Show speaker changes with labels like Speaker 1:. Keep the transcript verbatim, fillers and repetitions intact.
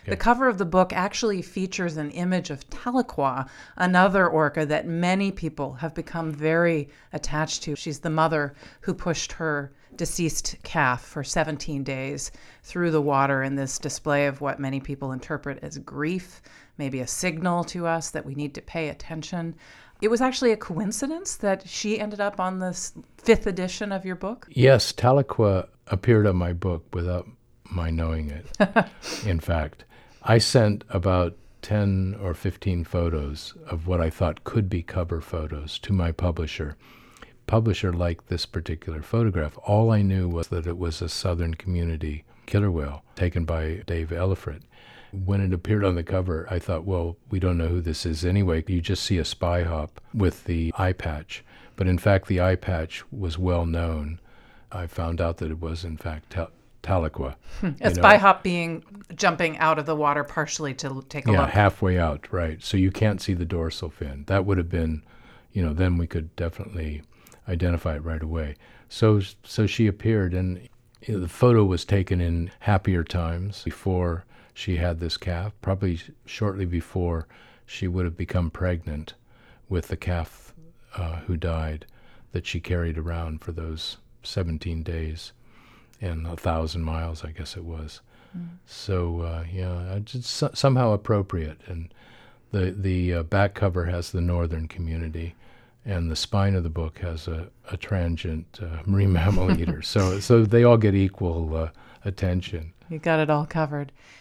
Speaker 1: The cover of the book actually features an image of Tahlequah, another orca that many people have become very attached to. She's the mother who pushed her deceased calf for seventeen days through the water in this display of what many people interpret as grief, maybe a signal to us that we need to pay attention. It was actually a coincidence that she ended up on this fifth edition of your book?
Speaker 2: Yes, Tahlequah appeared on my book without my knowing it, in fact. I sent about ten or fifteen photos of what I thought could be cover photos to my publisher. Publisher liked this particular photograph. All I knew was that it was a Southern Community killer whale taken by Dave Ellifrit. When it appeared on the cover, I thought, well, we don't know who this is anyway. You just see a spy hop with the eye patch. But in fact, the eye patch was well known. I found out that it was, in fact, Ta- Tahlequah.
Speaker 1: Hmm. A spy know. hop being jumping out of the water partially to take a
Speaker 2: yeah,
Speaker 1: look.
Speaker 2: Yeah, halfway out, right. So you can't see the dorsal fin. That would have been, you know, then we could definitely identify it right away. So, so she appeared, and you know, the photo was taken in happier times before she had this calf, probably shortly before she would have become pregnant with the calf uh, who died that she carried around for those seventeen days and a thousand miles, I guess it was. Mm. So, uh, yeah, it's so, somehow appropriate. And the, the uh, back cover has the Northern Community, and the spine of the book has a, a transient uh, marine mammal eater. So, so they all get equal uh, attention.
Speaker 1: You got it all covered.